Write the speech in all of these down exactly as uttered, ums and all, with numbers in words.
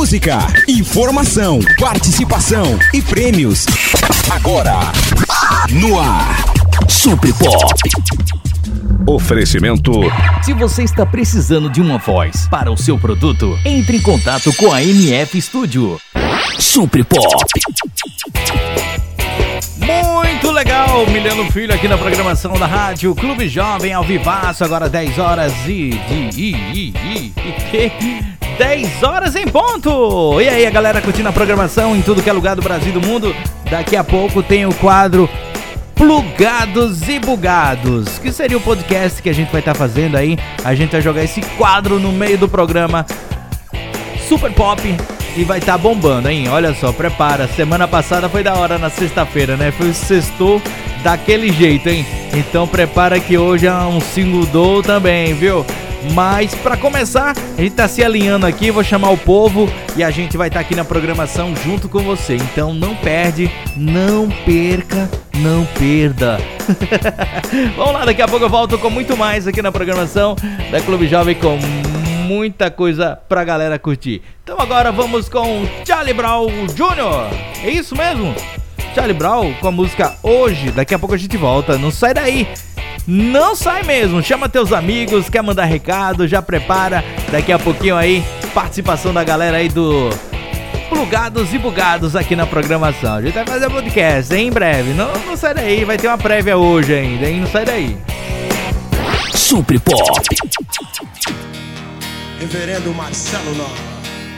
Música, informação, participação e prêmios. Agora, no ar, Super Pop. Oferecimento. Se você está precisando de uma voz para o seu produto, entre em contato com a M F Studio. Super Pop. Muito legal, Milhano Filho aqui na programação da Rádio Clube Jovem ao vivaço, agora dez horas e... e, e, e, e, e dez horas em ponto! E aí, a galera curtindo a programação em tudo que é lugar do Brasil e do mundo. Daqui a pouco tem o quadro Plugados e Bugados, que seria o podcast que a gente vai estar fazendo aí. A gente vai jogar esse quadro no meio do programa Super Pop e vai estar bombando, hein? Olha só, prepara. Semana passada foi da hora na sexta-feira, né? Foi o sextou daquele jeito, hein? Então prepara que hoje é um single também, viu? Mas pra começar, a gente tá se alinhando aqui, vou chamar o povo e a gente vai estar aqui na programação junto com você. Então não perde, não perca, não perda. Vamos lá, daqui a pouco eu volto com muito mais aqui na programação da Clube Jovem, com muita coisa pra galera curtir. Então agora vamos com Charlie Brown Júnior É isso mesmo? Charlie Brown com a música Hoje. Daqui a pouco a gente volta, não sai daí. Não sai mesmo, chama teus amigos, quer mandar recado, já prepara. Daqui a pouquinho aí, participação da galera aí do Plugados e Bugados aqui na programação. A gente vai fazer podcast, hein, em breve. Não, não sai daí, vai ter uma prévia hoje ainda, hein? Não sai daí. Super Pop. Reverendo Marcelo Nova.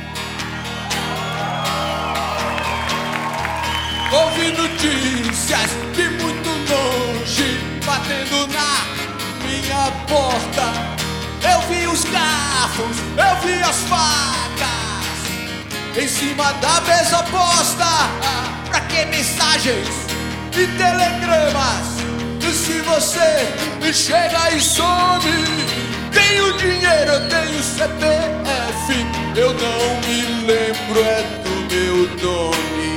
Ouvi notícias de muito longe batendo na minha porta. Eu vi os garfos, eu vi as facas em cima da mesa posta. Pra que mensagens e telegramas se você chega e some? Tenho dinheiro, eu tenho C P F, eu não me lembro é do meu nome.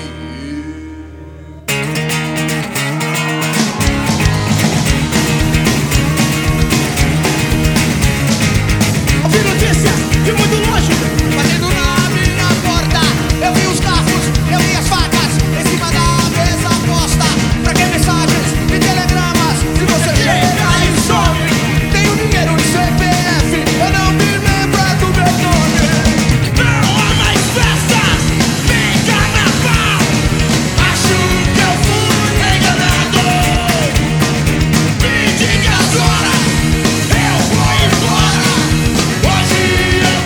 De muito longe, batendo na minha porta. Eu vi os garfos, eu vi as facas em cima da mesa posta. Pra que mensagens e telegramas se você chega e some? Tenho dinheiro de C P F, eu não me lembro do meu nome. Não há mais festas, nem carnaval. Acho que eu fui enganado. Me diga as horas, eu vou embora. Hoje eu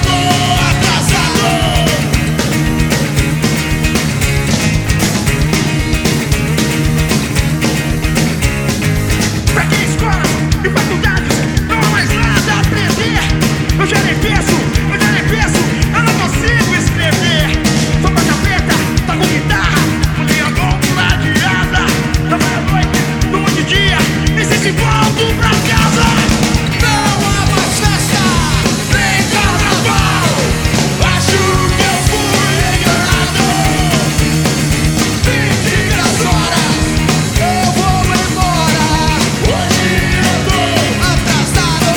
eu já nem penso, eu já nem penso, eu não consigo escrever. Tô com a chapeta, tá com guitarra, fudei a mão ladeada. Tava à noite, no de dia, nem sei se volto pra casa. Não há mais festa, nem carnaval. Acho que eu fui enganado. Me diga as horas, eu vou embora. Hoje eu tô atrasado.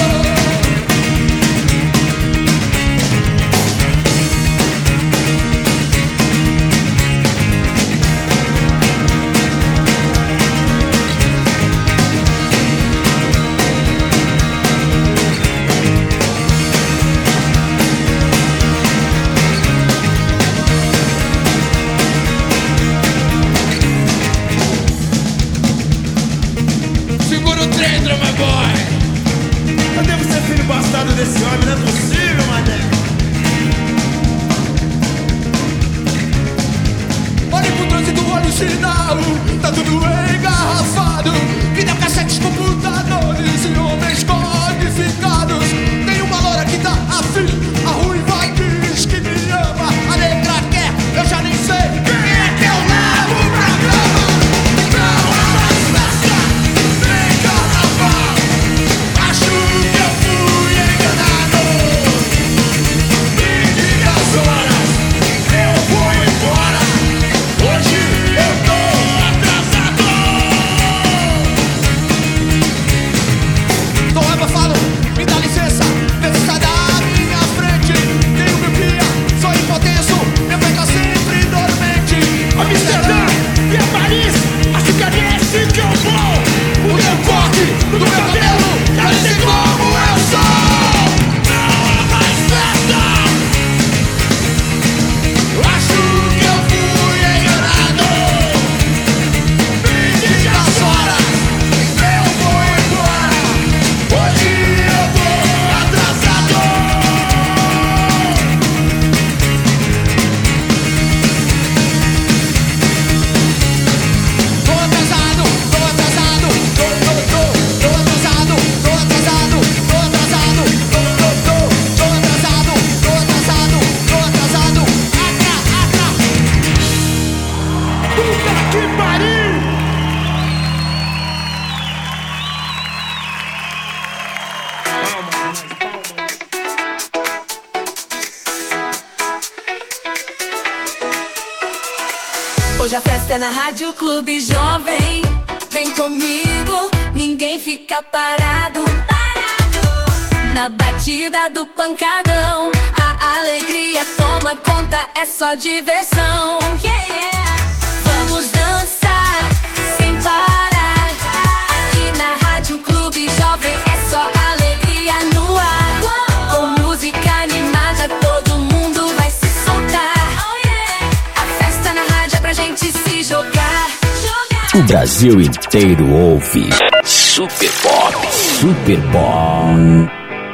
Segura o trem, drama boy. Eu devo ser filho bastardo desse homem, não é possível, mané. Olhe pro trânsito, olha o sinal. Tá tudo engarrafado. Videocassetes, computadores e homens codificados. Tem uma loura que tá afim, a ruiva diz que me ama. A negra quer, eu já nem sei quem é que eu levo pra cama. Não há mais festa, nem carnaval. Acho que eu fui enganado. Me diga as horas, eu vou embora. Hoje eu tô atrasado. Hoje a festa é na Rádio Clube Jovem. Vem comigo, ninguém fica parado. Na batida do pancadão, a alegria toma conta, é só diversão. Yeah, yeah. Vamos dançar sem parar. Aqui na Rádio Clube Jovem é só alegria no ar. Com música animada todo mundo vai se soltar. Oh, yeah. A festa na rádio é pra gente se jogar. O Brasil inteiro ouve Super Pop. Super Pop.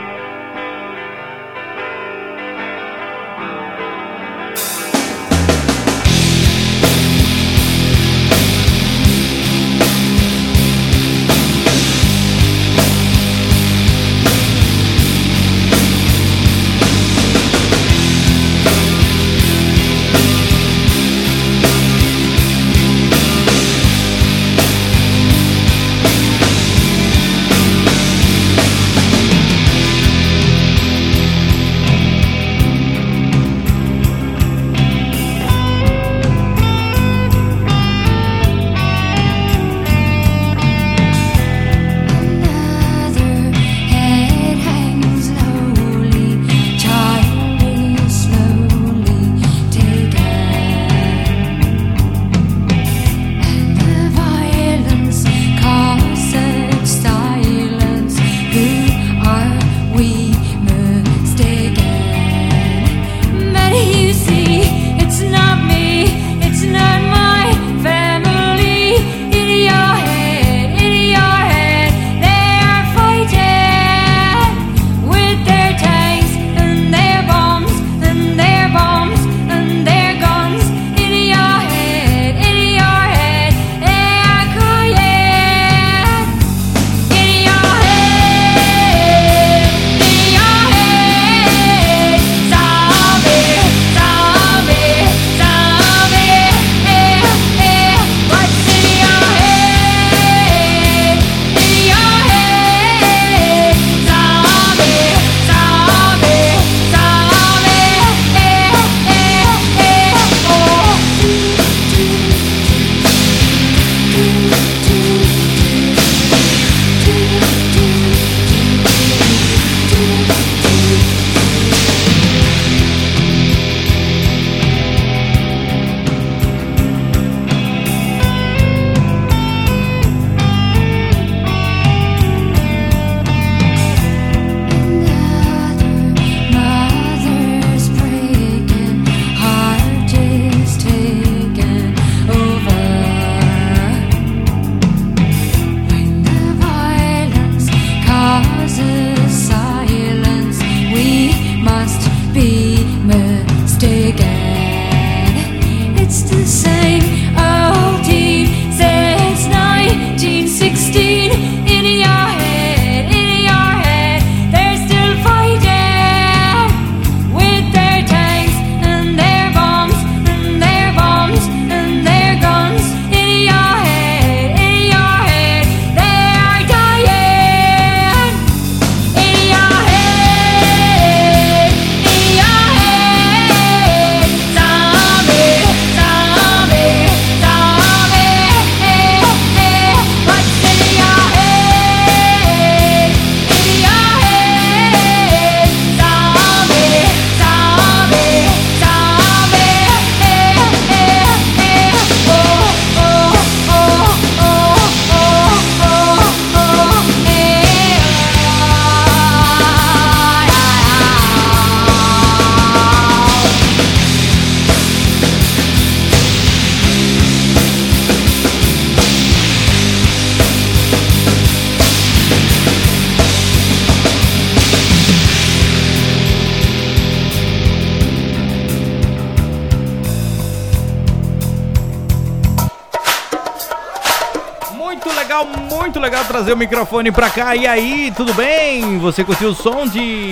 Muito legal trazer o microfone pra cá. E aí, tudo bem? Você curtiu o som de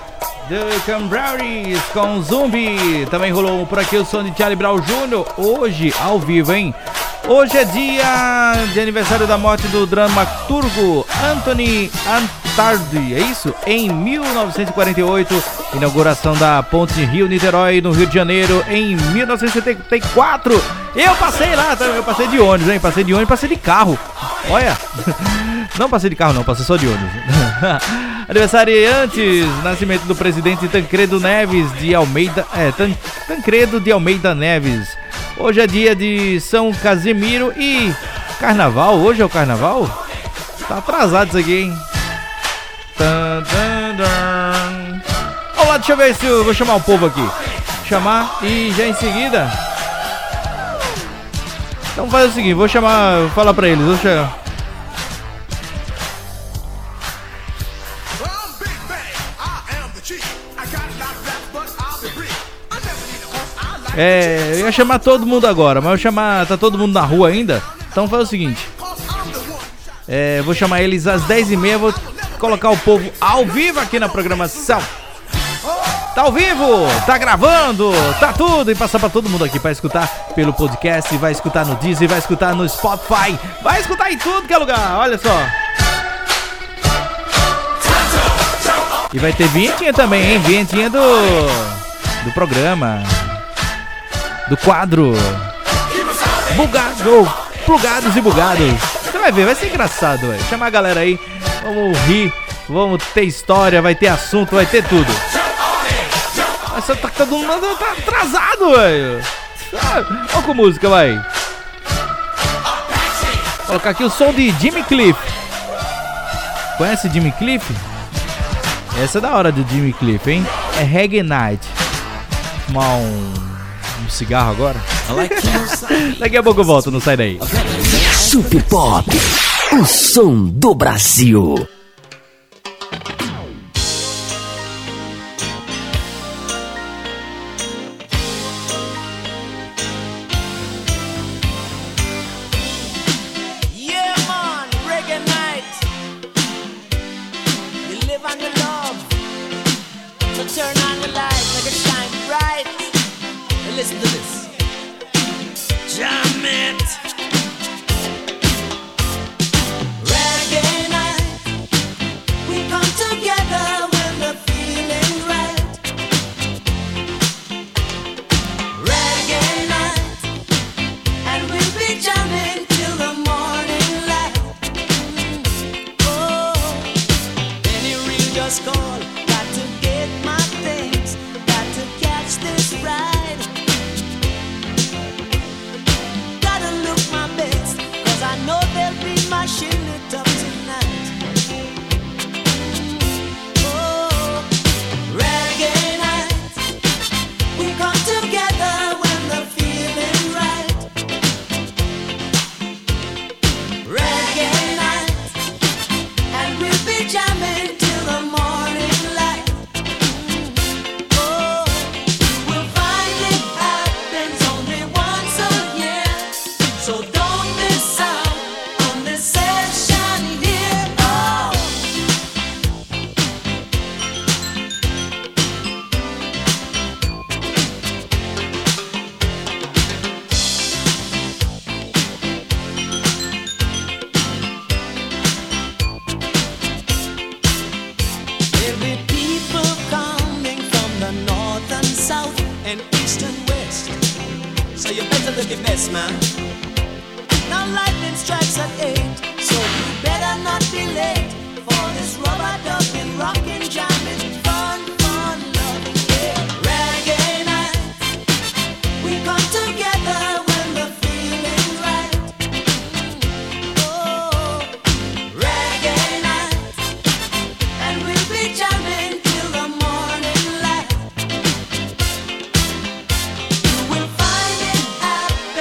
The Cranberries com Zumbi? Também rolou por aqui o som de Charlie Brown Júnior Hoje, ao vivo, hein? Hoje é dia de aniversário da morte do dramaturgo Anthony An tarde, é isso? Em mil novecentos e quarenta e oito, inauguração da ponte Rio-Niterói, no Rio de Janeiro, em mil novecentos e setenta e quatro. Eu passei lá, eu passei de ônibus, hein? Passei de ônibus, passei de carro. Olha, não passei de carro não, passei só de ônibus. Aniversariantes, nascimento do presidente Tancredo Neves de Almeida, é, Tan, Tancredo de Almeida Neves. Hoje é dia de São Casimiro e carnaval, hoje é o carnaval? Tá atrasado isso aqui, hein? Tan, tan, tan. Vamos lá, deixa eu ver se eu vou chamar o povo aqui. Chamar e já em seguida. Então faz o seguinte, vou chamar, vou falar pra eles, vou chamar. É, eu ia chamar todo mundo agora, mas eu chamar, tá todo mundo na rua ainda. Então faz o seguinte, é, vou chamar eles às dez e meia, vou colocar o povo ao vivo aqui na programação. Tá ao vivo, tá gravando, tá tudo, e passar pra todo mundo aqui pra escutar pelo podcast, vai escutar no Deezer, vai escutar no Spotify, vai escutar em tudo que é lugar, olha só. E vai ter vinhetinha também, hein, vinhetinha do, do programa, do quadro Bugado, Plugados e Bugados. Você vai ver, vai ser engraçado, véio. Chamar a galera aí, vamos rir, vamos ter história, vai ter assunto, vai ter tudo. Essa tá todo mundo tá atrasado, velho. Olha com música, vai. Vou colocar aqui o som de Jimmy Cliff. Conhece Jimmy Cliff? Essa é da hora do Jimmy Cliff, hein? É Reggae Night. Fumar um, um cigarro agora. Daqui a pouco eu volto, não sai daí. Super Pop, o som do Brasil.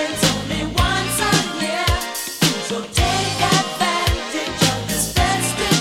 So take advantage of this festive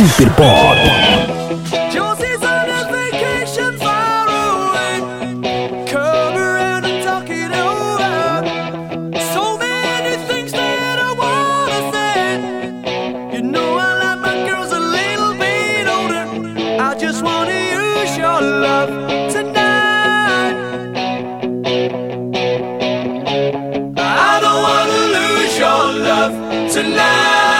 Super Pop. Josie's on a vacation far away. Come around and talk it over. So many things that I wanna say. You know I like my girls a little bit older. I just wanna use your love tonight. I don't wanna lose your love tonight.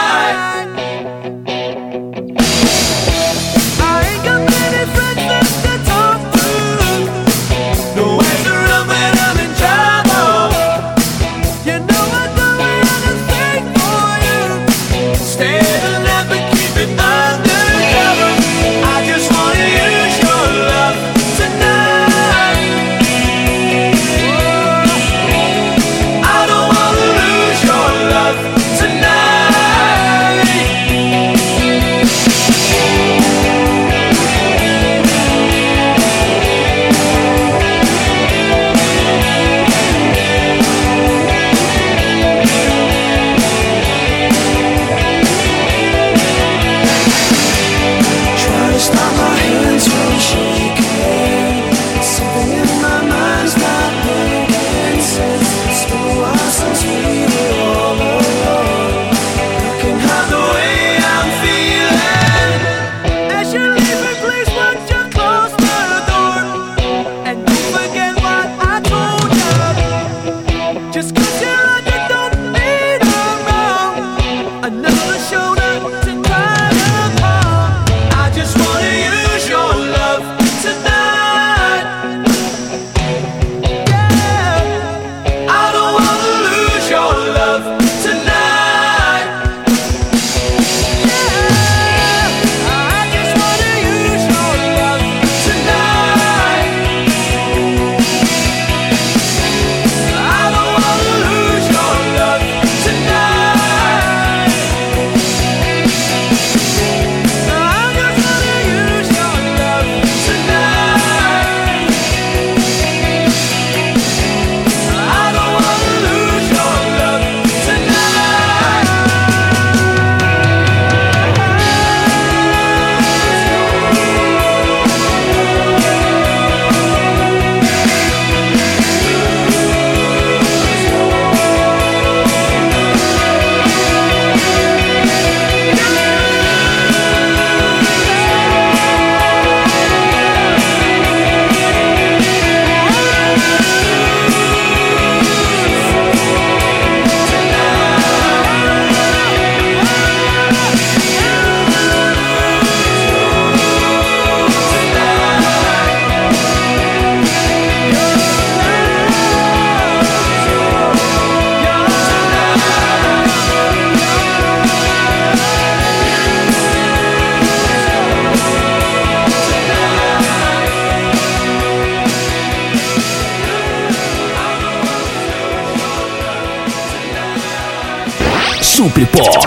Super Pop.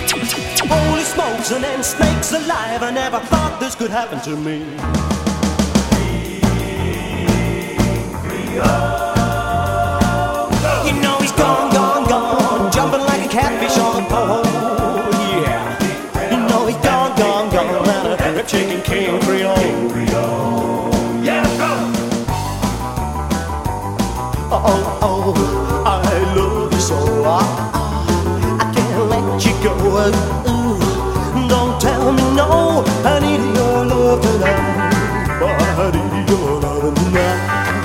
Holy smokes and then snakes alive, I never thought this could happen to me. You know he's gone, gone, gone, jumping like a catfish on a pole. Yeah. You know he's gone, gone, gone, and a chicken king Creole. Yeah, go. Oh, oh, I love you so. I, I can't let you go. Ooh, don't tell me no. I need your love tonight. I need your love tonight.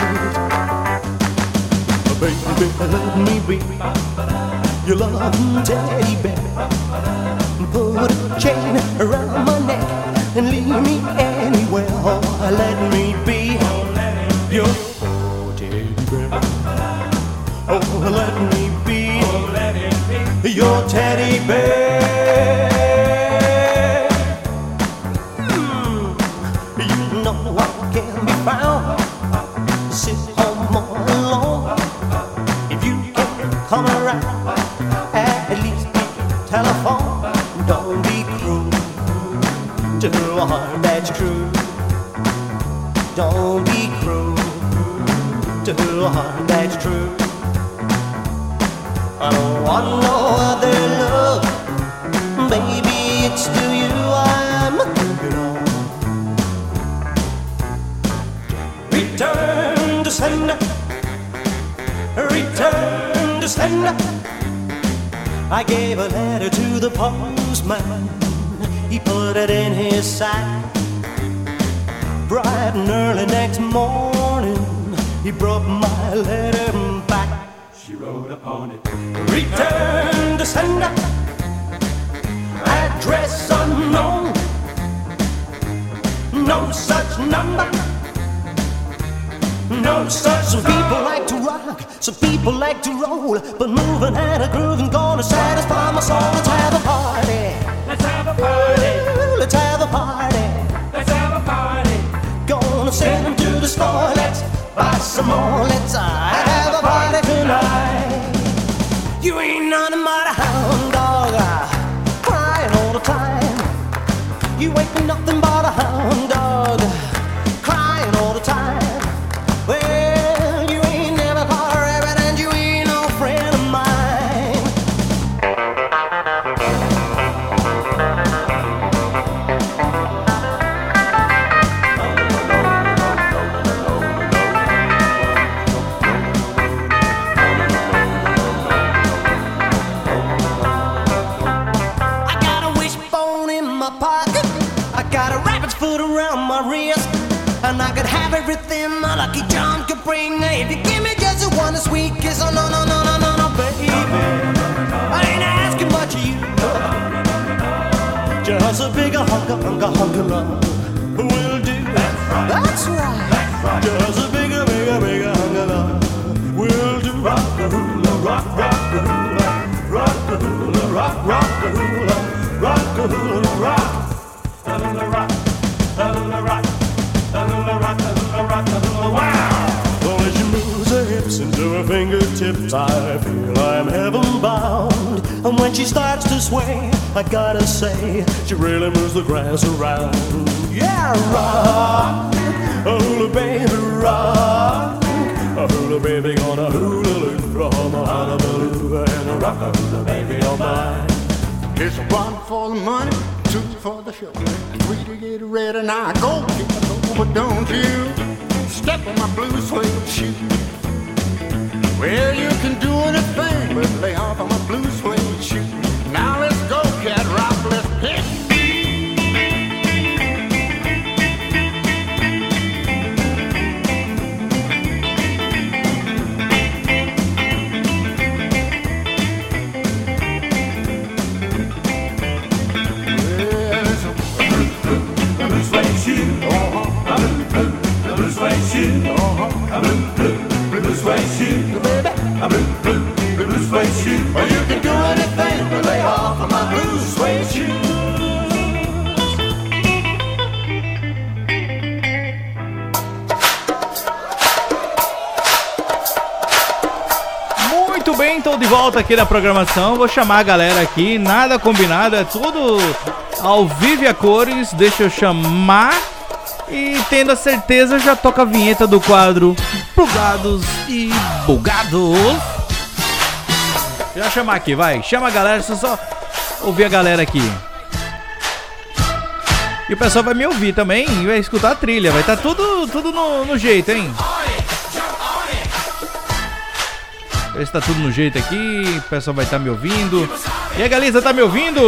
Baby, let me be your loving teddy bear. Put a chain around my neck and leave me anywhere. Oh, let me be your teddy bear. Oh, let me be your teddy bear. Mm, you know I can be found. Sit home all alone. If you can come around, at least be telephone. Don't be cruel to a heart that's true. Don't be cruel to a heart that's true. I don't want no other love, baby, it's to you I return to sender. I gave a letter to the postman. He put it in his sack. Bright and early next morning, he brought my letter back. She wrote upon it, return to sender, address unknown, no such number, no such. Some people like to rock, some people like to roll, but moving and a grooving gonna satisfy my soul. Let's have a party, let's have a party, Ooh, let's have a party, let's have a party. Gonna send them to the store, let's buy some more, let's uh, have a party tonight. You ain't nothing but a hound dog, uh, crying all the time. You ain't nothing but a hound dog, crying all the time. Well, you ain't never caught a rabbit and you ain't no friend of mine. I got a wishbone in my pocket, I got a rabbit's foot around my wrist, and I could have everything my lucky charm could bring. If you give me just a one sweet kiss, oh no, no, no, no, no, no, baby, I ain't asking much of you. Just a bigger hunk of, hunk of, hunk of love will do. That's right. That's right. Just a bigger, bigger, bigger hunk of love will do. Rock the hula, rock, rock the hula, rock the hula, rock, rock the hula, rock the hula, rock, the hula, rock, the hula, rock. Well, as she moves her hips into her fingertips, I feel I'm heaven bound. And when she starts to sway, I gotta say, she really moves the grass around. Yeah, rock, a hula baby, rock, a hula baby gonna hula loop from a Honolulu and a rock a hula baby on mine. It's one for the money, two for the show, three to get ready. Now go, go, but don't you step on my blue suede shoe. Well, you can do anything but lay off on my blue suede shoe. Now let's go, cat rock, let's pick. Well, you can do anything but lay off of my blue suede shoes. Muito bem, tô de volta aqui na programação. Vou chamar a galera aqui, nada combinado, é tudo ao vivo e a cores. Deixa eu chamar. E tendo a certeza, já toca a vinheta do quadro Plugados e Bugados. Já chamar aqui, vai. Chama a galera, só só ouvir a galera aqui. E o pessoal vai me ouvir também e vai escutar a trilha. Vai estar tá tudo, tudo no, no jeito, hein? Ver se tá tudo no jeito aqui. O pessoal vai estar tá me ouvindo. E aí, Galiza, tá me ouvindo?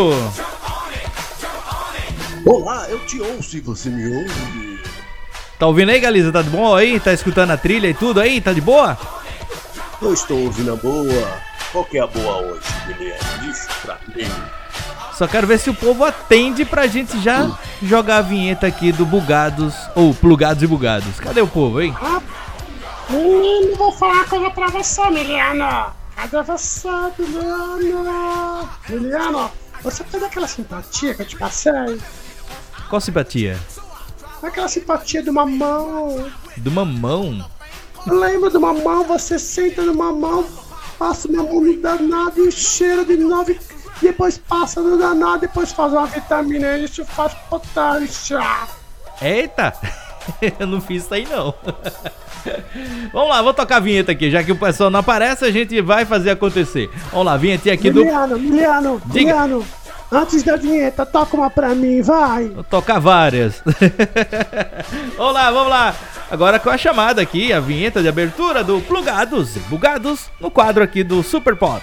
Olá, eu te ouço e você me ouve. Tá ouvindo aí, Galiza? Tá de boa aí? Tá escutando a trilha e tudo aí? Tá de boa? Eu estou ouvindo a boa. Qual que é a boa hoje, Guilherme? Diz pra mim. Só quero ver se o povo atende pra gente já hum. jogar a vinheta aqui do Bugados, ou Plugados e Bugados. Cadê o povo, hein? Ah, menino, vou falar uma coisa pra você, Miliano. Cadê você, Miliano? Miliano, você fez aquela simpatia que eu te passei? Qual simpatia? Aquela simpatia do mamão. Do mamão? Lembra do mamão? Você senta no mamão, passa uma mão no danado e cheira de novo, depois passa no danado, depois faz uma vitamina, isso faz potência. Eita, eu não fiz isso aí não. Vamos lá, vou tocar a vinheta aqui, já que o pessoal não aparece, a gente vai fazer acontecer. Vamos lá, vinheta aqui do... Miliano, Miliano, Miliano, antes da vinheta, toca uma pra mim, vai. Vou tocar várias. Vamos lá, vamos lá. Agora com a chamada aqui, a vinheta de abertura do Plugados e Bugados no quadro aqui do Super Pop.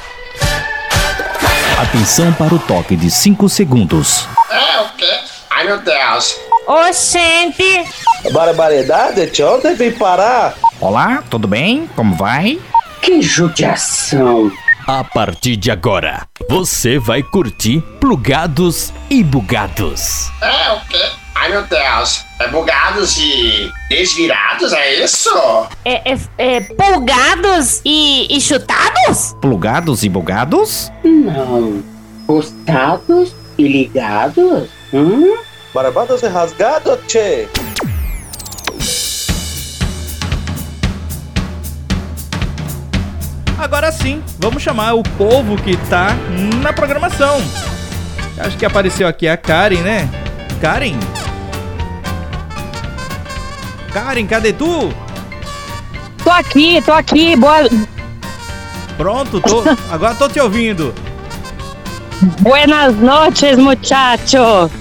Atenção para o toque de cinco segundos. É o quê? Ai, meu Deus. Oxente! Barbaridade, tio, deve parar. Olá, tudo bem? Como vai? Que judiação! A partir de agora, você vai curtir Plugados e Bugados. É o quê? Ai, meu Deus. É bugados e desvirados, é isso? É, é, é polgados e, e chutados? Plugados e bugados? Não. Postados e ligados? Hum? Barbados e rasgado, tchê. Agora sim, vamos chamar o povo que tá na programação. Acho que apareceu aqui a Karen, né? Karen? Karen, cadê tu? Tô aqui, tô aqui, boa... Pronto, tô, agora tô te ouvindo. Buenas noches, muchacho.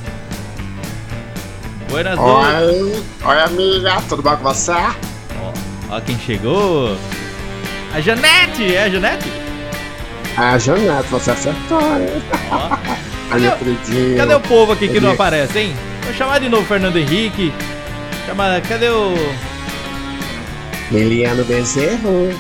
Buenas noches. Oi, oi amiga, tudo bom com você? Ó, ó quem chegou. A Janete, é a Janete? Ah, Janete, você acertou, hein? Ó. Aí eu acredito. Cadê o povo aqui que Ele- não aparece, hein? Vou chamar de novo o Fernando Henrique. Chama, cadê o... Eliano Bezerro.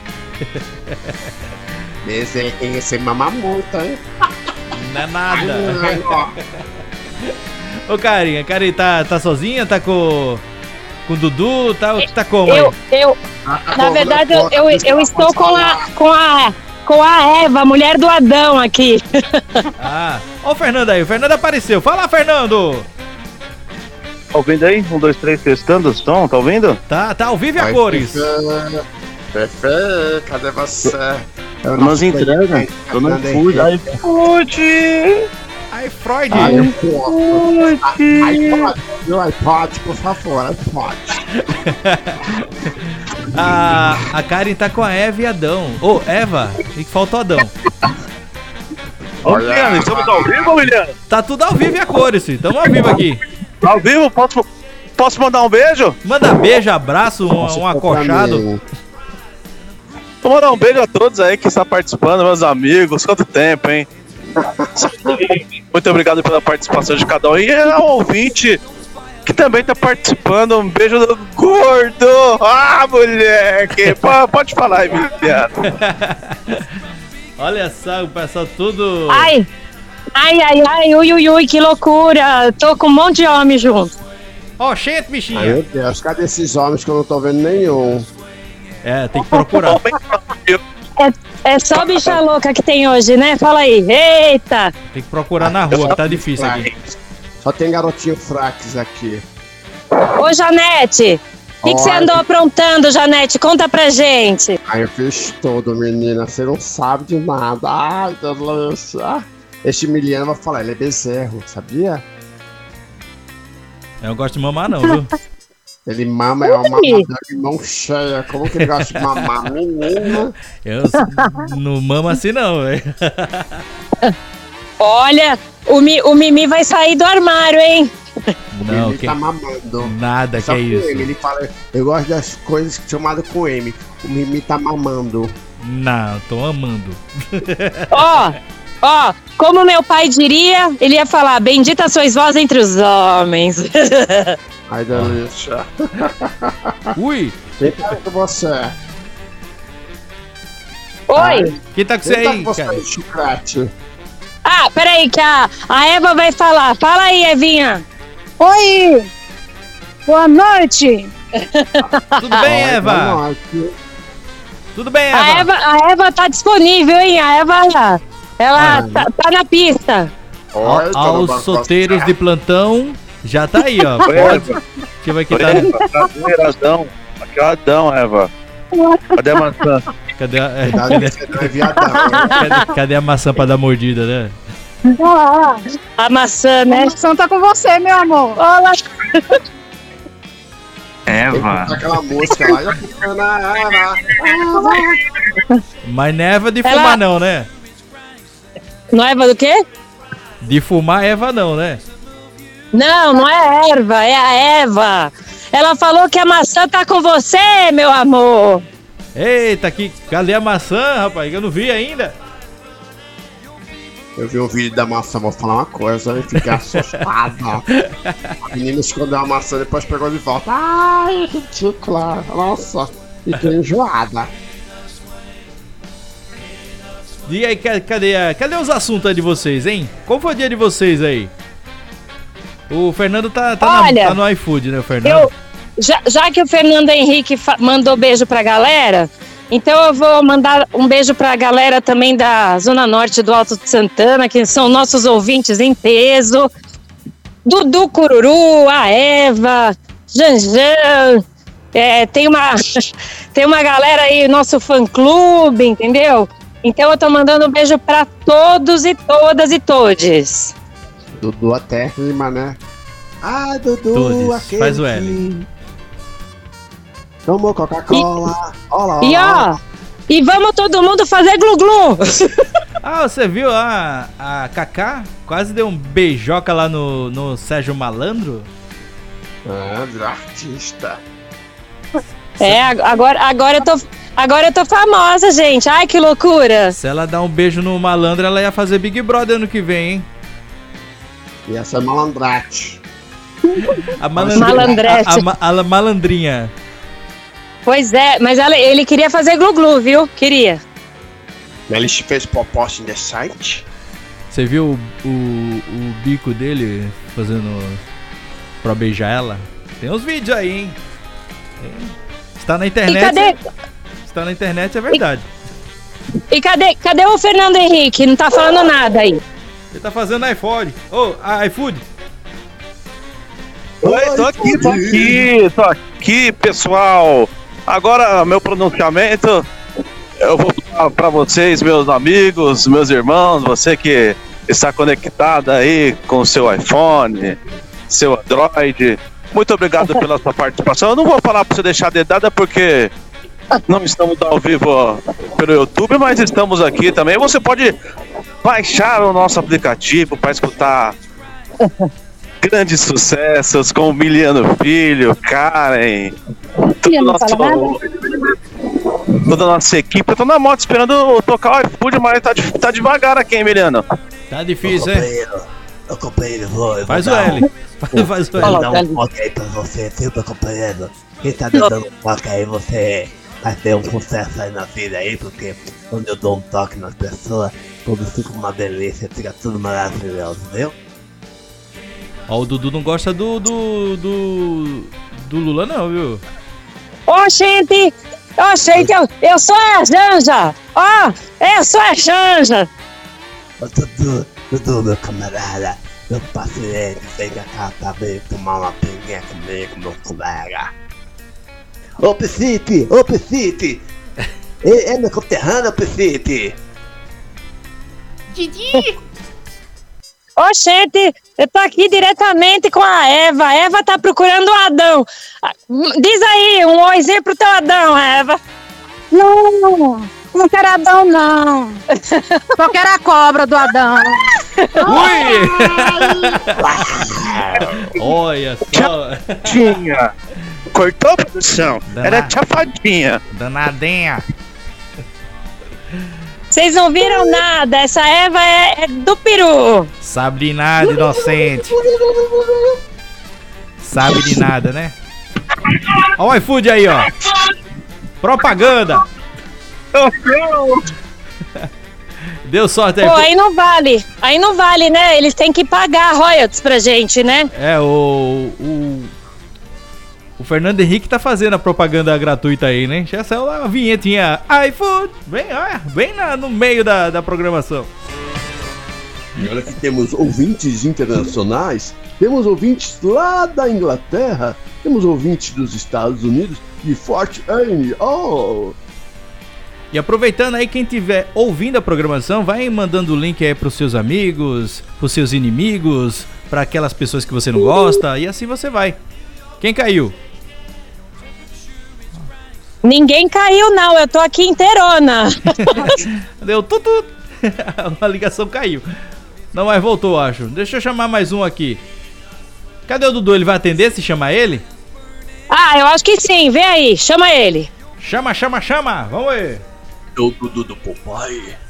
Bezerro, você mama muito, hein? Não é nada. Ai, ó. Ô, Karen, a Karen tá, tá sozinha? Tá com... Com o Dudu? Tá, tá como aí? Eu, eu, na verdade, eu, eu, eu estou com a, com a, com a Eva, a mulher do Adão aqui. Ah, ó o Fernando aí. O Fernando apareceu. Fala, Fernando! Tá ouvindo aí? Um, dois, três, testando o som, tá ouvindo? Tá, tá ao vivo e a Oi, cores. Fefe. Fefe, cadê você? Eu Mas entrega, eu não fui. Aí, fute! Ai, Freud. Ai, eu posso. iPod, meu iPod, por favor, iPod. a, a Karen tá com a Eva e Adão. Ô, Eva, e que faltou Adão. Ô, Miliano, estamos ao vivo, Miliano? Tá tudo ao vivo e a cores, filho. Tamo ao vivo aqui. Ao vivo? Posso, posso mandar um beijo? Manda beijo, abraço, um, um acochado. Vou mandar um beijo a todos aí que estão participando, meus amigos. Quanto tempo, hein? Muito obrigado pela participação de cada um. E ao ouvinte que também tá participando, um beijo do gordo. Ah, moleque! P- pode falar aí, Miliano. Olha só, o pessoal tudo... Ai, ai, ai, ai, ui, ui, ui, que loucura. Tô com um monte de homem junto. Ó, oh, gente, bichinha. Ai, meu Deus, cadê esses homens que eu não tô vendo nenhum? É, tem que procurar. É, é só bicha louca que tem hoje, né? Fala aí. Eita. Tem que procurar na rua, que tá difícil aqui. Só tem garotinho fracos aqui. Ô, Janete, o que que você Oi. andou aprontando, Janete? Conta pra gente. Ai, eu fiz tudo, menina. Você não sabe de nada. Ai, delícia. Este Miliano vai falar, ele é bezerro, sabia? Eu não gosto de mamar não, viu? Ele mama, é uma mamadora de mão cheia. Como que ele gosta de mamar, menina? Eu não mamo assim não, velho. Olha, o, Mi, o Mimi vai sair do armário, hein? Não, ele que... tá mamando. Nada, Só que é com isso. M, ele fala, eu gosto das coisas chamadas com M. O Mimi tá mamando. Não, tô amando. Ó, ó, como meu pai diria, ele ia falar, bendita sois vós entre os homens. Ai, delícia. Ui. Quem tá com você? Oi. Quem tá com você Quem tá aí, com você cara? aí, Chucrete? Ah, peraí, que a, a Eva vai falar. Fala aí, Evinha. Oi. Boa noite. Tudo bem, Ai, Eva? boa noite. Tudo bem, Eva? A Eva, a Eva tá disponível, hein? A Eva, ela Ah. tá, tá na pista. Oi, tudo Aos bom com solteiros você? de plantão, já tá aí, ó. Oi, Pode. Eva. Deixa eu ver aqui, Oi, tá. Eva. Prazer, Adão. Aqui é o Adão, Eva. Cadê a maçã? Cadê a, é, Cuidado cadê, que você não é viadão, hein? cadê, cadê a maçã pra dar mordida, né? A maçã, né? A maçã tá com você, meu amor. Olá. Tem que Eva. botar aquela música lá. Eu tô na Eva. Eva. Mas não é Eva de Ela- fumar não, né? Não é Eva do quê? De fumar Eva não, né? Não, não é erva, é a Eva. Ela falou que a maçã tá com você, meu amor. Eita, que, cadê a maçã, rapaz? Eu não vi ainda. Eu vi um vídeo da maçã, vou falar uma coisa, e fiquei assustada. A menina escondeu a maçã, depois pegou de volta. Ai, ridícula. Nossa, fiquei enjoada. E aí, cadê, cadê os assuntos aí de vocês, hein? Como foi o dia de vocês aí? O Fernando tá, tá, Olha, na, tá no iFood, né, o Fernando? Eu, já, já que o Fernando Henrique fa- mandou beijo pra galera, então eu vou mandar um beijo pra galera também da Zona Norte do Alto de Santana, que são nossos ouvintes em peso. Dudu Cururu, a Eva, Janjan, é, tem, uma, tem uma galera aí, nosso fã-clube, entendeu? Então eu tô mandando um beijo pra todos e todas e todes. Dudu até rima, né? Ah, Dudu, Todes. aquele Faz o L. que tomou Coca-Cola. Olá, E ó, e vamos todo mundo fazer glu-glu. Ah, você viu a, a Kaká? Quase deu um beijoca lá no, no Sérgio Malandro? Ah, virou artista. É, agora, agora, eu tô, agora eu tô famosa, gente. Ai, que loucura. Se ela dar um beijo no Malandro, ela ia fazer Big Brother ano que vem, hein? E essa é Malandrate. A malandrinha. Malandrete. A, a, ma- a malandrinha. Pois é, mas ela, ele queria fazer glu-glu, viu? Queria. Ele fez proposta indecente. Você viu o, o, o bico dele fazendo pra beijar ela? Tem uns vídeos aí, hein? Tem. Está na internet. E cadê, Está na internet, é verdade. e cadê, cadê o Fernando Henrique? Não tá falando nada aí. Ele tá fazendo iPhone. Ô, oh, iFood. Oi, tô aqui, tô aqui, tô aqui, pessoal. Agora, meu pronunciamento, eu vou falar pra vocês, meus amigos, meus irmãos, você que está conectado aí com o seu iPhone, seu Android. Muito obrigado pela sua participação. Eu não vou falar pra você deixar a dedada porque não estamos ao vivo pelo YouTube, mas estamos aqui também. Você pode baixar o nosso aplicativo para escutar grandes sucessos com o Miliano Filho, Karen, todo nosso, toda a nossa equipe. Eu tô na moto esperando tocar o iFood, mas tá, tá devagar aqui, hein, Miliano? Tá difícil, hein? Ô companheiro, vou, eu vou Faz o dar L. Um, Faz o vou L. dar um toque aí pra você, viu, meu companheiro? Quem tá dando um toque aí, você vai ter um sucesso aí na vida aí, porque quando eu dou um toque nas pessoas, tudo fica uma delícia, fica tudo maravilhoso, viu? Ó, o Dudu não gosta do, do, do, do Lula não, viu? Ô, gente, ô, gente, eu, eu sou a Janja. Ó, eu sou a Janja. Ô Dudu, Dudu, meu camarada, meu parceiro, vem cá pra vir tomar uma pinguinha comigo, meu colega. Ô Piscite, ô Piscite, é, é meu conterrâneo, Piscite. Didi! Ô, gente, eu tô aqui diretamente com a Eva. A Eva tá procurando o Adão. Ah, diz aí, um oizinho pro teu Adão, Eva. Não, não quero Adão, não. Só quero a cobra do Adão. Ui! Olha só. Tinha. Cortou a produção. Dana- Era chafadinha. Danadinha. Vocês não viram nada. Essa Eva é, é do peru. Sabe de nada, inocente. Sabe de nada, né? Ó o iFood aí, ó. Propaganda. Deu sorte aí. Pô, aí não vale. Aí não vale, né? Eles têm que pagar royalties pra gente, né? É, o, o. O Fernando Henrique tá fazendo a propaganda gratuita aí, né? Já saiu lá a vinhetinha iFood. Bem, olha, bem na, no meio da, da programação. E olha que temos ouvintes internacionais, temos ouvintes lá da Inglaterra, temos ouvintes dos Estados Unidos, de Fort Wayne. Oh! E aproveitando aí, quem tiver ouvindo a programação, vai mandando o link aí pros seus amigos, pros seus inimigos, pra aquelas pessoas que você não gosta, e assim você vai. Quem caiu? Ninguém caiu, não. Eu tô aqui inteirona. Deu tudo. A ligação caiu. Não, mas voltou, acho. Deixa eu chamar mais um aqui. Cadê o Dudu? Ele vai atender se chamar ele? Ah, eu acho que sim. Vem aí, chama ele. Chama, chama, chama. Vamos ver. É o Dudu do Popeye.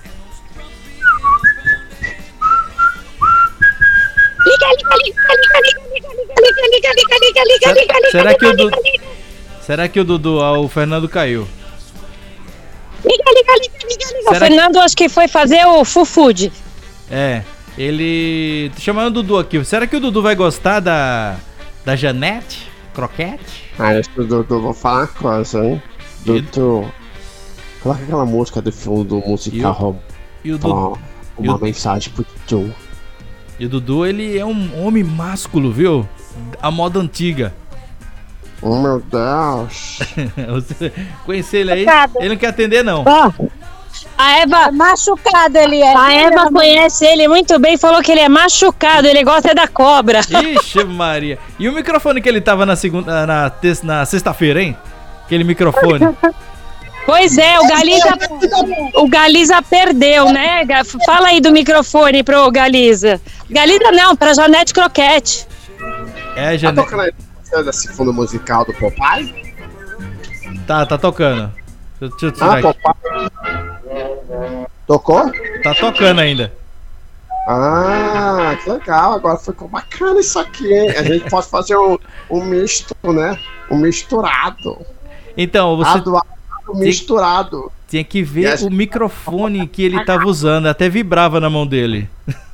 Liga, liga, liga, liga, liga, liga, liga, liga, liga, liga, liga, liga, liga, Será liga, que o liga, Dudu... liga, Será que o Dudu... Ah, o Fernando caiu. liga, liga, liga, liga, liga. O Será que- Fernando acho que foi fazer o full food. É, ele... Tô chamando o Dudu aqui. Será que o Dudu vai gostar da... Da Janete Croquete? Ah, acho que o Dudu, vou falar uma coisa, hein? Dudu, coloca aquela música do filme do musical Rob. E o Falar Dudu... uma e o- mensagem pro Dudu. E o Dudu, ele é um homem másculo, viu? A moda antiga. Oh, meu Deus. Você conhecer ele aí, Chocado. ele não quer atender, não. Ó, a Eva... Machucado ele é. A Eva conhece ele muito bem, falou que ele é machucado, ele gosta da cobra. Ixi, Maria. E o microfone que ele tava na segunda, na, te- na sexta-feira, hein? Aquele microfone. Pois é, o Galiza, o Galiza perdeu, né? Ga- Fala aí do microfone pro Galiza. Galiza não, pra Janete Croquete. É, Tá Janete. tocando aí desse fundo musical do Popeye? Tá, tá tocando. Deixa eu tirar Ah, aqui. Popeye. Tocou? Tá tocando ainda. Ah, que legal. Agora ficou bacana isso aqui, hein? A gente pode fazer um, um misto, né? Um misturado. Então, você Adoado misturado. tinha que ver Yes. o microfone que ele tava usando. Até vibrava na mão dele.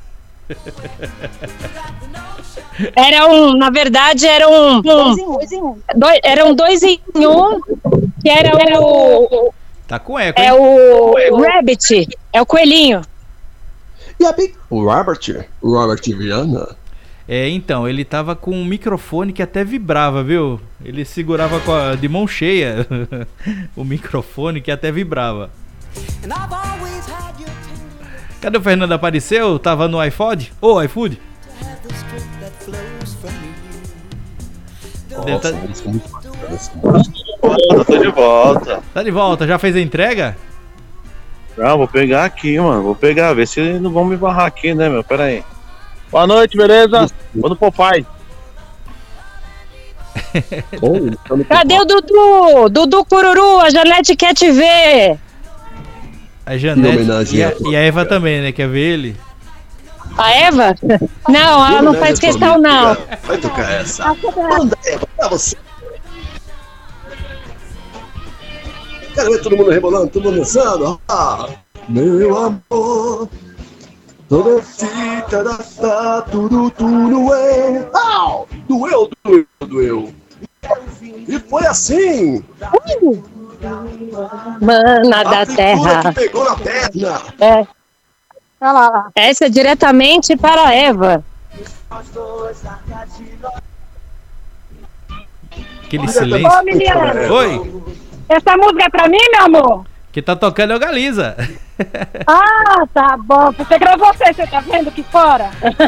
Era um, na verdade, era um. um dois, eram dois em um, que era o. Tá com eco, É hein? o Rabbit, é o coelhinho. O Robert, o Robert Viana. É, então, ele tava com um microfone que até vibrava, viu? Ele segurava com a- de mão cheia o microfone que até vibrava. Cadê o Fernando? Apareceu? Tava no iPod? Ô, iFood? Deve tá... música é muito bacana. Eu tô de volta. tá de volta, já fez a entrega? Não, vou pegar aqui, mano. Vou pegar, ver se eles não vão me barrar aqui, né, meu? Pera aí. Boa noite, beleza? Vou no Popeye. Cadê o Dudu? Dudu Cururu, a Janete quer te ver. A Janete Em homenagem e a, a- e a Eva também, né? Quer ver ele? A Eva? Não, ela não faz questão, não. Vai tocar essa. Manda, Eva, pra você. Quero ver todo mundo rebolando, todo mundo dançando. Ah, meu amor, toda fita da tá, tudo, tudo doeu. Au! Doeu, doeu, doeu. E foi assim. Mana da A pintura terra. que pegou na perna. É. Olha lá, lá. Essa é diretamente para a Eva. Aquele Ô, silêncio. menina. Oi! Essa música é pra mim, meu amor? Que tá tocando é o Galiza. Ah, tá bom. Você gravou você, você tá vendo aqui fora?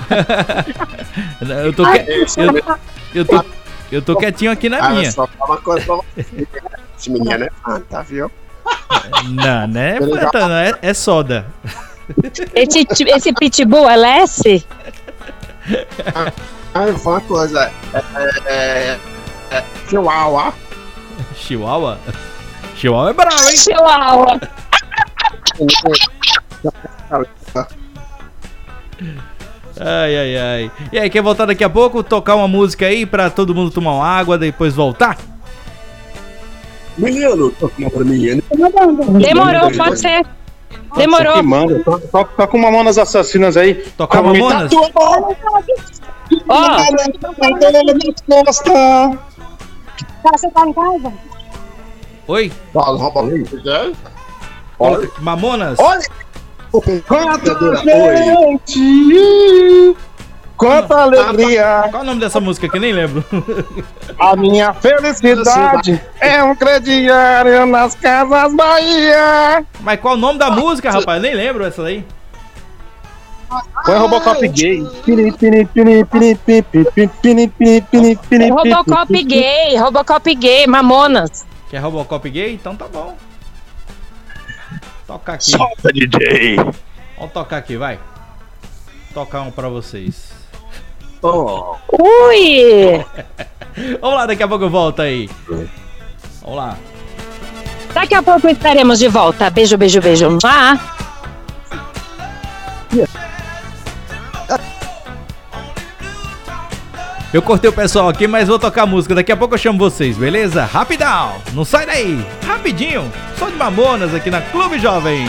Eu tô, que... eu, eu tô, eu tô quietinho aqui na Ah, minha. só falar uma coisa pra você. Esse menino é fanta, viu? Não, não é Fanta, não, é, é soda. Esse, esse pitbull é Lessie? Ah, eu vou falar uma coisa. É. É. É. Chihuahua. Chihuahua? Chihuahua é bravo, hein? Chihuahua. Ai, ai, ai. E aí, quer voltar daqui a pouco? Tocar uma música aí pra todo mundo tomar uma água, depois voltar? Menino, toca uma pra mim. Demorou, pode ser. Demorou. Que manda. Toca, toca, toca uma mão nas assassinas aí. Toca Como me Mamonas? tatuou. Ó, Você tá em casa? Oi? Fala, rouba aí. Olha, Mamonas? Olha! Quanta Oi. gente, quanta alegria. Qual é o nome dessa música que eu nem lembro? A minha felicidade é um crediário nas casas Bahia. Mas qual o nome da música, rapaz? Eu nem lembro essa daí. Põe Robocop gay. Robocop gay, Robocop gay, Mamonas. Quer Robocop gay? Então tá bom. Tocar aqui. Solta, D J. Vamos tocar aqui, vai. Tocar um pra vocês. Oh. Ui! Vamos lá, daqui a pouco eu volto aí. Vamos lá. Daqui a pouco estaremos de volta. Beijo, beijo, beijo. Ah. Eu cortei o pessoal aqui, mas vou tocar música. Daqui a pouco eu chamo vocês, beleza? Rapidão, não sai daí. Rapidinho, só de Mamonas aqui na Clube Jovem.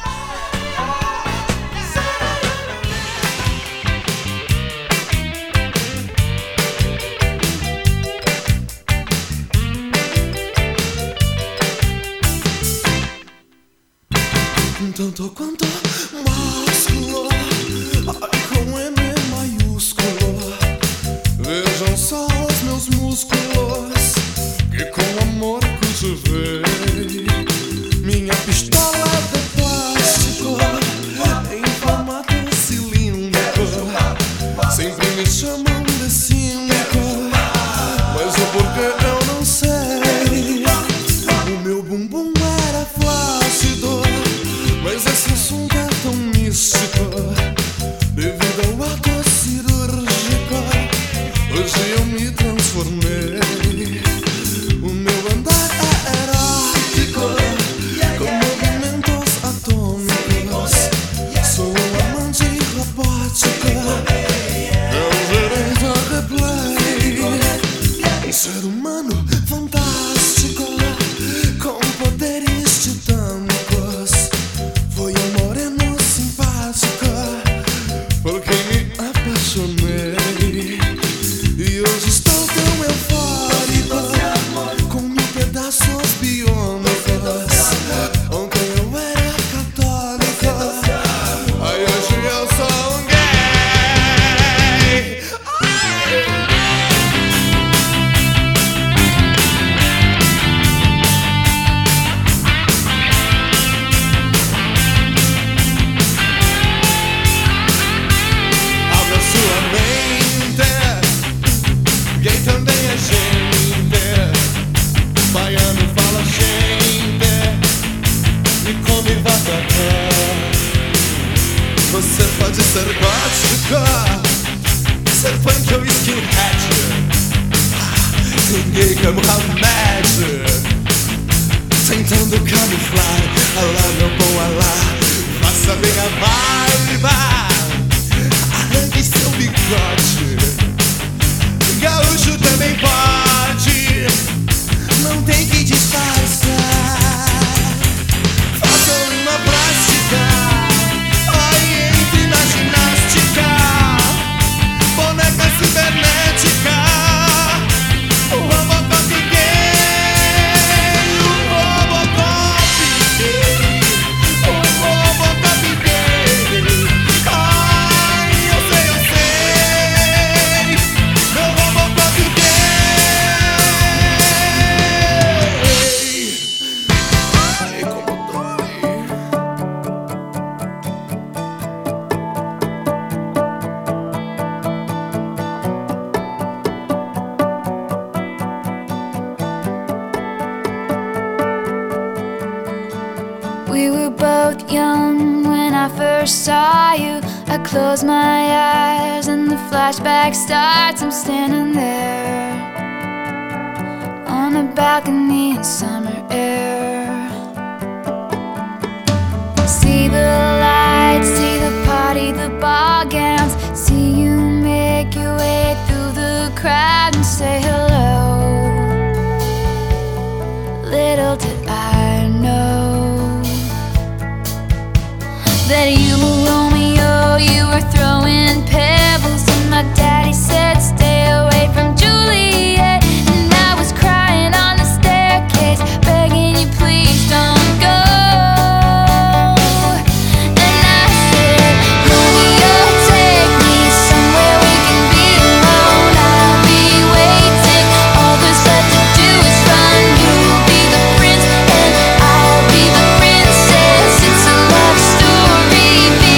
Tanto quanto másculo, ai com M maiúsculo. Vejam só os meus músculos, que com amor cultivei. Minha pistola de plástico, em formato cilíndrico. Sempre me chamam de cínico, mas o porquê eu não sei. O meu bumbum era flácido, mas esse assunto é tão místico. Devido ao ato cirúrgico, hoje eu me transformei. O meu andar é erótico, com movimentos atômicos. Sou um amante robótico, é o direito a replay. Um ser humano fantástico, com poderes titânicos. Foi um moreno simpático, por quem me apaixonei. E hoje estou tão eufórico, com mil pedaços biônicos. Ontem eu era católico, aí hoje eu sou um gay. Abra sua mente, gay também é gente. Baiano fala gente e come batata. Você pode ser gótico, ser punk ou skinhead. Tem gay como Hamed, tentando camuflar. Alá, meu bom alá, faça bem a vibe. Arranque seu bigode, gaúcho também pode, não tem que disfarçar. Faça uma plástica, aí entre na ginástica. Boneca cibernética, o Robocop gay, o Robocop gay, o Robocop gay. Ai, eu sei, eu sei, meu Robocop gay. Ai, como dói. We were both young when I first saw you. I close my eyes and the flashback starts. I'm standing there on a balcony in summer air. See the lights, see the party, the ball gowns. See you make your way through the crowd and say hello. Little did I know that you were Romeo, you were throwing pebbles, and my daddy said stay away from Juliet. And I was crying on the staircase, begging you please don't go. And I said, Romeo, take me somewhere we can be alone. I'll be waiting, all there's left to do is run. You'll be the prince and I'll be the princess. It's a love story.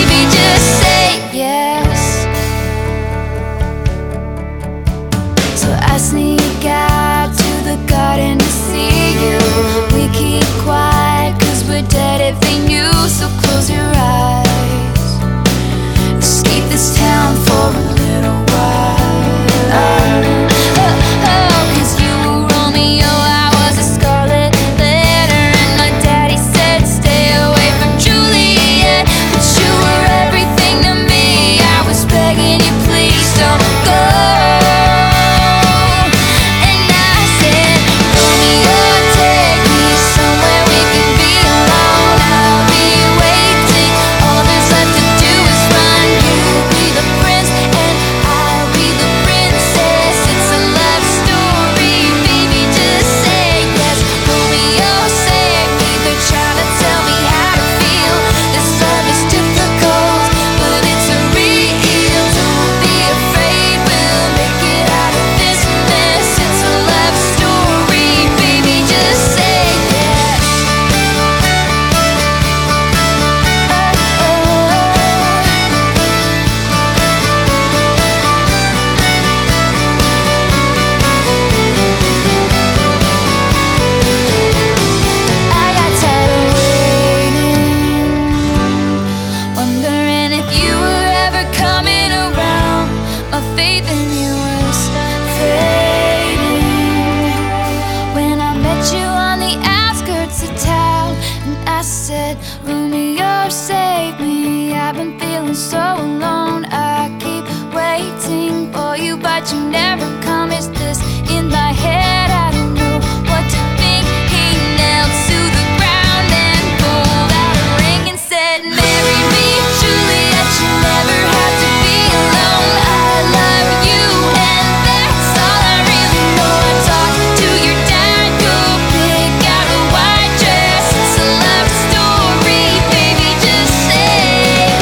feeling so alone. I keep waiting for you, but you never come. Is this in my head? I don't know what to think. He knelt to the ground and pulled out a ring and said, marry me, Juliet, you never have to be alone. I love you and that's all I really know. I talked to your dad, go pick out a white dress. It's a love story, baby, just say yes.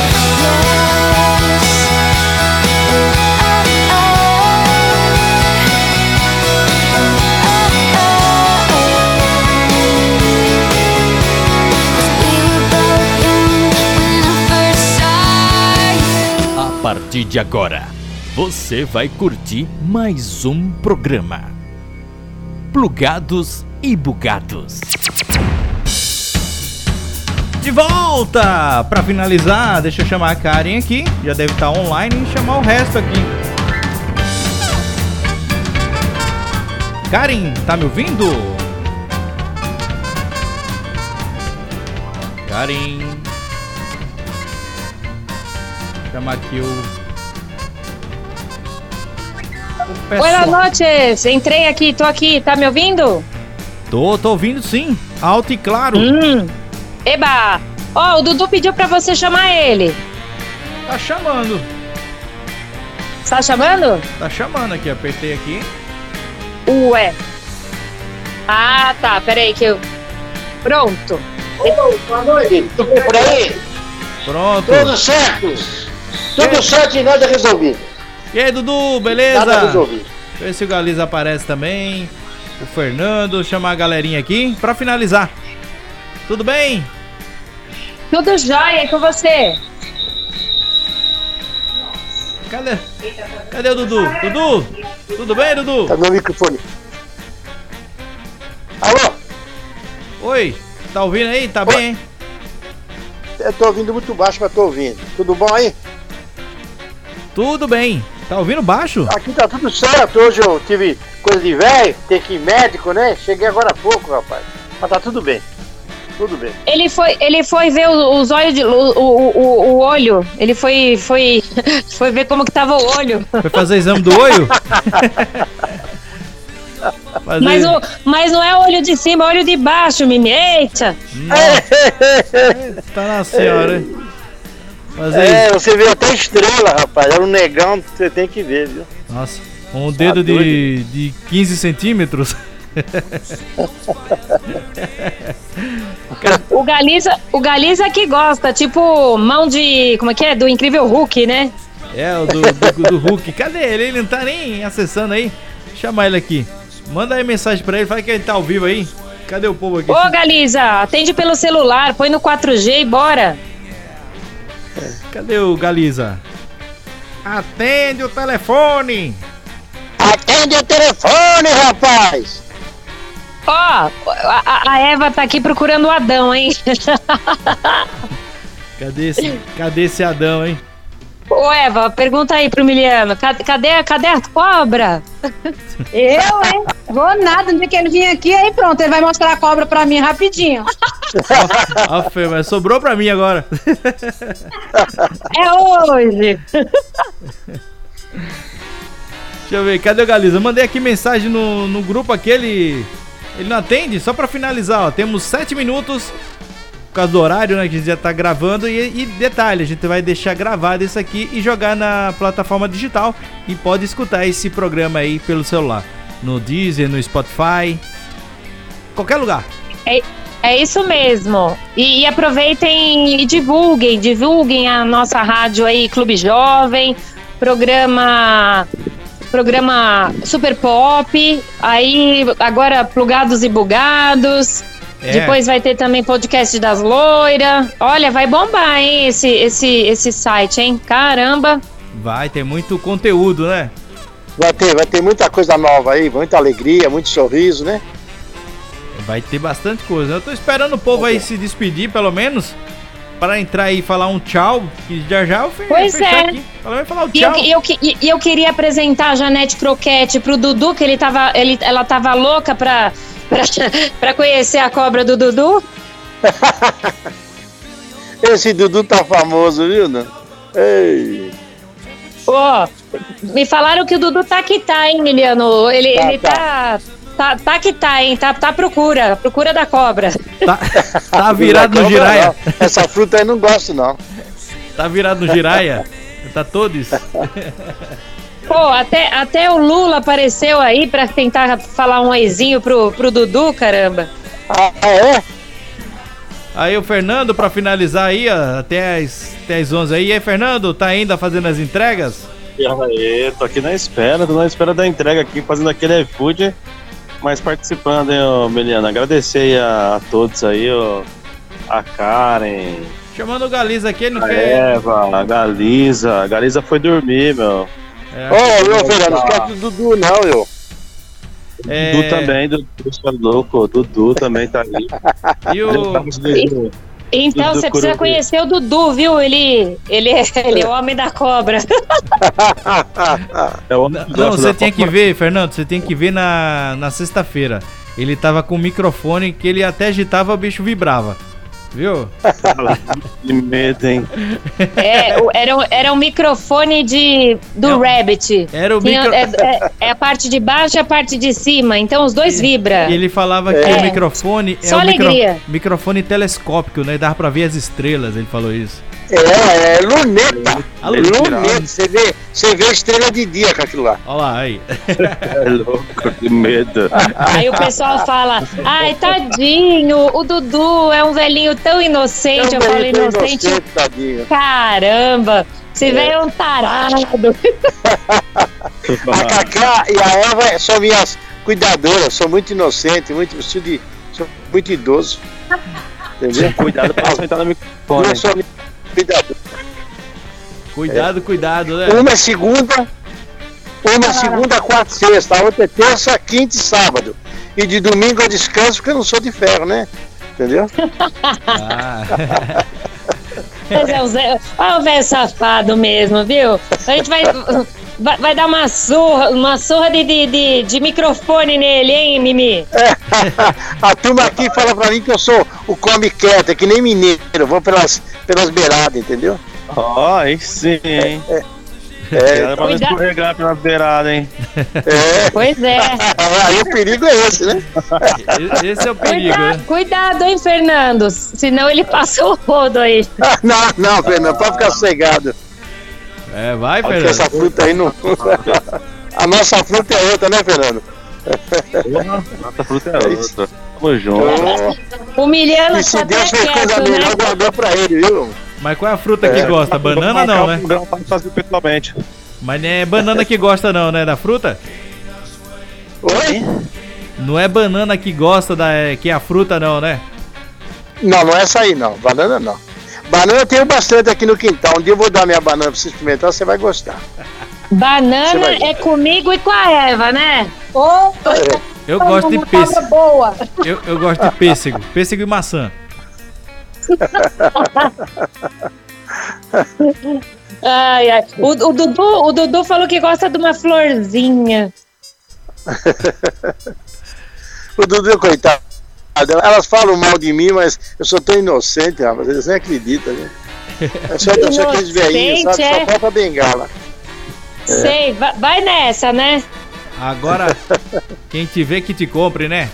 A partir de agora, você vai curtir mais um programa Plugados e Bugados. De volta! Pra finalizar, deixa eu chamar a Karen aqui. Já deve estar online e chamar o resto aqui. Karen, tá me ouvindo? Karen. Chama aqui o... o pessoal. Boa noite, entrei aqui, tô aqui, tá me ouvindo? Tô, tô ouvindo sim, alto e claro. Hum. Eba! Ó, o Dudu pediu pra você chamar ele. Tá chamando. Tá chamando? Tá chamando aqui, apertei aqui. Ué. Ah, tá, peraí que eu... Pronto. Oi, boa noite, tudo bem por aí? Pronto. Tudo certo? Tudo certo e nada resolvido. E aí, Dudu, beleza? Nada resolvido. Vê se o Galiza aparece também. O Fernando, chamar a galerinha aqui pra finalizar. Tudo bem? Tudo jóia, e com você? Cadê? Cadê o Dudu? Dudu? Tudo bem, Dudu? Tá no microfone. Alô? Oi, tá ouvindo aí? Tá bem, hein? Eu tô ouvindo muito baixo, mas tô ouvindo. Tudo bom aí? Tudo bem. Tá ouvindo baixo? Aqui tá tudo certo. Hoje eu tive coisa de velho, tem que ir médico, né? Cheguei agora há pouco, rapaz. Mas tá tudo bem. Tudo bem. Ele foi, ele foi ver os olhos de, o, o, o, o olho. Ele foi, foi, foi ver como que tava o olho. Foi fazer exame do olho? Mas, mas, o, mas não é olho de cima, é olho de baixo, menino. Eita! Tá na senhora, hein? Fazer é, isso. Você vê até estrela, rapaz. Era um negão, você tem que ver, viu? Nossa, um dedo de, de quinze centímetros. O Galiza, o Galiza que gosta, tipo mão de, como é que é? Do Incrível Hulk, né? É, o do, do, do Hulk. Cadê ele? Ele não tá nem acessando aí. Chama ele aqui. Manda aí mensagem pra ele, fala que ele tá ao vivo aí. Cadê o povo aqui? Ô Galiza, atende pelo celular, põe no quatro G e bora. Cadê o Galiza? Atende o telefone! Atende o telefone, rapaz! Ó, a, a Eva tá aqui procurando o Adão, hein? Cadê esse, cadê esse Adão, hein? Ô Eva, pergunta aí pro Miliano, cadê, cadê, cadê a cobra? Eu, hein? Vou nada, no dia que ele vir aqui, aí pronto, ele vai mostrar a cobra pra mim rapidinho. Ó, ó, Fê, mas sobrou pra mim agora. É hoje. Deixa eu ver, cadê o Galiza? Mandei aqui mensagem no, no grupo aquele. Ele não atende? Só pra finalizar, ó. Temos sete minutos. Por causa do horário, né? Que a gente já tá gravando. E, e detalhe, a gente vai deixar gravado isso aqui e jogar na plataforma digital. E pode escutar esse programa aí pelo celular. No Deezer, no Spotify. Qualquer lugar. É, é isso mesmo. E, e aproveitem e divulguem. Divulguem a nossa rádio aí, Clube Jovem. Programa... Programa Super Pop, aí agora Plugados e Bugados, é. Depois vai ter também podcast das loiras. Olha, vai bombar, hein, esse, esse, esse site, hein, caramba. Vai ter muito conteúdo, né? Vai ter, vai ter muita coisa nova aí, muita alegria, muito sorriso, né? Vai ter bastante coisa. Eu tô esperando o povo aí se despedir, pelo menos, para entrar aí e falar um tchau, que já já eu fe- pois fechar é. aqui. Ela vai falar o E tchau. eu, eu, e eu queria apresentar a Janete Croquete pro Dudu, que ele tava, ele, ela tava louca pra, pra, pra conhecer a cobra do Dudu. Esse Dudu tá famoso, viu, né? Ei. Ó, me falaram que o Dudu tá que tá, hein, Emiliano? Ele tá, ele tá, tá, tá que tá, hein? Tá, tá à procura, à procura da cobra. Tá, tá virado no giraia. Não. Essa fruta aí não gosto, não. Tá virado no giraia? Tá todos? Pô, até, até o Lula apareceu aí pra tentar falar um oizinho pro, pro Dudu, caramba. Ah, é? Aí o Fernando, pra finalizar aí, ó, até as, até as onze aí. E aí, Fernando, tá ainda fazendo as entregas? E aí, tô aqui na espera, tô na espera da entrega aqui, fazendo aquele iFood, mas participando, hein, ô Meliana. Agradecer aí a, a todos aí, ó, a Karen. Chamando o Galiza aqui, ele não a quer... Eva, a Galiza. A Galiza foi dormir, meu. É, Ô, meu Fernando, não esquece do Dudu, não, eu. É... Dudu também, Dudu, você é louco, Dudu também tá ali. E o... Então Dudu você precisa Curubi. conhecer o Dudu, viu? Ele, ele, é, ele é o homem da cobra. É o... Não, você tem que ver, Fernando, você tem que ver na, na sexta-feira. Ele tava com o microfone que ele até agitava, o bicho vibrava. Viu? Que medo, hein? É, o- era, um- era um microfone de, do Rabbit. Era o Tinha- micro- é, é- é a parte de baixo e a parte de cima, então os dois vibram. E ele falava que É. o microfone é Só um micro- alegria. microfone telescópico, né? Dava pra ver as estrelas, ele falou isso. É, é luneta. A Luneta. Você vê, você vê estrela de dia com aquilo lá. Olha lá, aí. É louco, que medo. Aí o pessoal fala, ai, tadinho, o Dudu é um velhinho tão inocente. É Eu um falo, velhinho tão inocente, inocente, tadinho. caramba, esse velho é um tarado. A Cacá e a Eva são minhas cuidadoras, são muito inocentes, muito vestido de. São muito idoso. Entendeu? Cuidado pra não sentar no microfone. Eu sou minha cuidadora. Cuidado, cuidado, né? Uma é segunda, uma é segunda, quarta e sexta, a outra é terça, quinta e sábado. E de domingo eu descanso porque eu não sou de ferro, né? Entendeu? Ah. Mas é o Zé, olha o velho safado mesmo, viu? A gente vai, vai, vai dar uma surra, uma surra de, de, de, de microfone nele, hein, Mimi? A turma aqui fala pra mim que eu sou o come quieto, é que nem mineiro, eu vou pelas, pelas beiradas, entendeu? Ó, aí sim, hein? É, Era pra não Cuida- escorregar pela beirada, hein? é. Pois é. Aí o perigo é esse, né? Esse é o perigo, Cuida- né? cuidado, hein, Fernando? Senão ele passa o rodo aí. Não, não, Fernando, pode ficar sossegado. É, vai, Porque Fernando. essa fruta aí não. A nossa fruta é outra, né, Fernando? Nossa fruta é outra. Tamo junto. O Miliano E se tá até Deus fez coisa quieto, né? melhor, guardou pra ele, viu? Mas qual é a fruta que É. gosta? Banana não, né? Não, pode fazer pessoalmente. Mas não é banana que gosta não, né? Da fruta? Oi? Não é banana que gosta da que é a fruta não, né? Não, não é essa aí, não. Banana não. Banana eu tenho bastante aqui no quintal. Um dia eu vou dar minha banana pra você experimentar, você vai gostar. Você Banana vai ver. é comigo e com a Eva, né? Ô, Eu gosto de uma cabra pêssego. boa. Eu, eu gosto de pêssego. Pêssego e maçã. Ai, ai. O, o, Dudu, o Dudu falou que gosta de uma florzinha. O Dudu, coitado. Elas falam mal de mim, mas eu sou tão inocente, rapaz. Eles nem acreditam, né? Eu sou, eu sou aqueles velhinhos, sabe? Inocente, Só é? falta bengala. Sei, vai, vai nessa, né? Agora, quem te vê que te compre, né?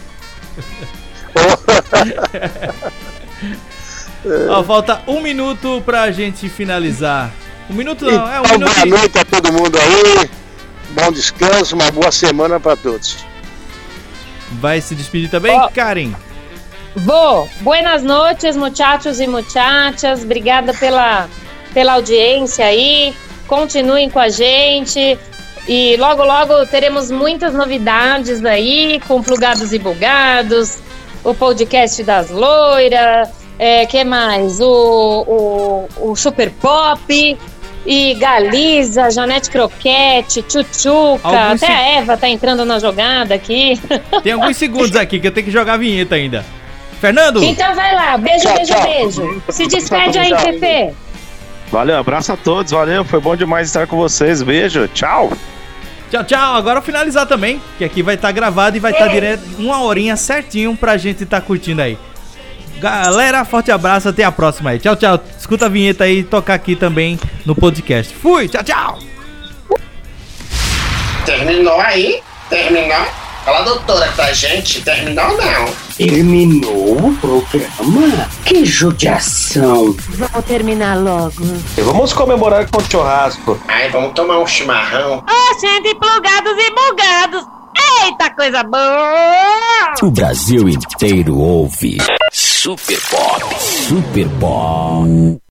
Ó, falta um minuto pra gente finalizar. Um minuto não, é um Então, minuto. boa noite a todo mundo aí. Bom descanso, uma boa semana pra todos. Vai se despedir também, Ó. Karen? Vou. Buenas noches, muchachos e muchachas. Obrigada pela, pela audiência aí. Continuem com a gente. E logo, logo teremos muitas novidades aí, com Plugados e Bugados, o podcast das loiras, é, que mais? O, o, o Super Pop, e Galiza, Janete Croquete, Tchutchuca, Alguns até se- a Eva tá entrando na jogada aqui. Tem alguns segundos aqui que eu tenho que jogar a vinheta ainda. Fernando! Então vai lá, beijo, Tchau, beijo, tchau. beijo. Se despede aí, Pepe. Valeu, abraço a todos, valeu. Foi bom demais estar com vocês. Beijo, tchau. Tchau, tchau. Agora finalizar também, que aqui vai estar gravado e vai estar direto uma horinha certinho pra gente estar curtindo aí. Galera, forte abraço, até a próxima aí. Tchau, tchau. Escuta a vinheta aí e tocar aqui também no podcast. Fui, tchau, tchau. Terminou aí? Terminou? Fala, doutora, pra gente. Terminou ou não? Terminou o programa? Que judiação. Vamos terminar logo. Vamos comemorar com churrasco. Ai, vamos tomar um chimarrão. Ô, gente, plugados e bugados. Eita, coisa boa! O Brasil inteiro ouve Super Pop. Super Pop.